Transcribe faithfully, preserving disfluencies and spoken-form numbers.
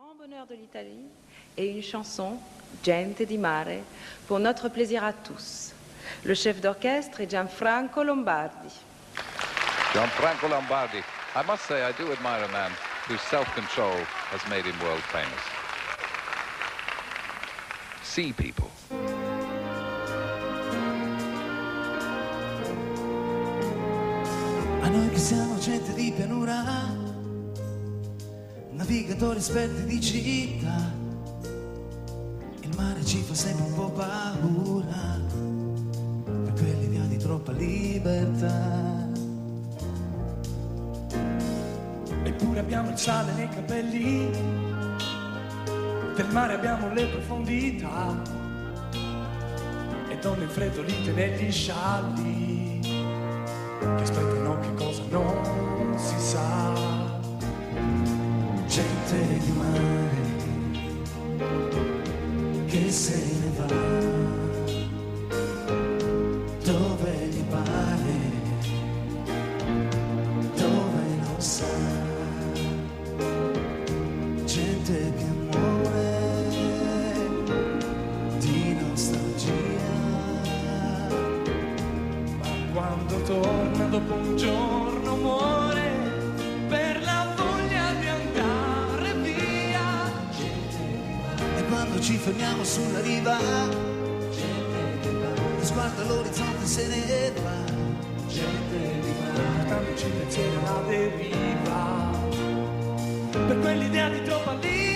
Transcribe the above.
grand bonheur de l'Italie et une chanson, Gente di Mare, pour notre plaisir à tous. Le chef d'orchestre est Gianfranco Lombardi. Gianfranco Lombardi. I must say, I do admire a man whose self-control has made him world famous. Sea People. A noi che siamo gente di pianura, navigatori esperti di città, il mare ci fa sempre un po' paura, per quell'idea di troppa libertà. Eppure abbiamo il sale nei capelli, del mare abbiamo le profondità, e donne infreddolite negli scialli, che aspettano che cosa non si sa. Gente di mare che se ne va dove gli pare, dove non sa. Gente che muore di nostalgia, ma quando torna dopo un giorno muore per la voglia di andare via. E quando ci fermiamo sulla riva, lo sguardo all'orizzonte se ne va. Portandoci il pensiero alla deriva, per quell'idea di troppa libertà.